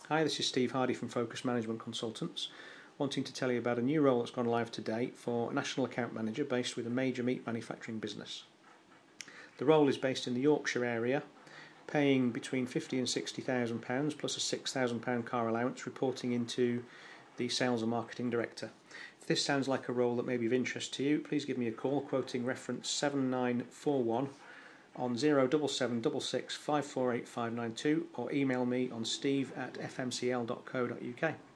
Hi, this is Steve Hardy from Focus Management Consultants, wanting to tell you about a new role that's gone live today for a national account manager based with a major meat manufacturing business. The role is based in the Yorkshire area, paying between £50,000 and £60,000 plus a £6,000 car allowance, reporting into the Sales and Marketing Director. If this sounds like a role that may be of interest to you, please give me a call quoting reference 7941 on 07766 548592 or email me on steve@fmcl.co.uk.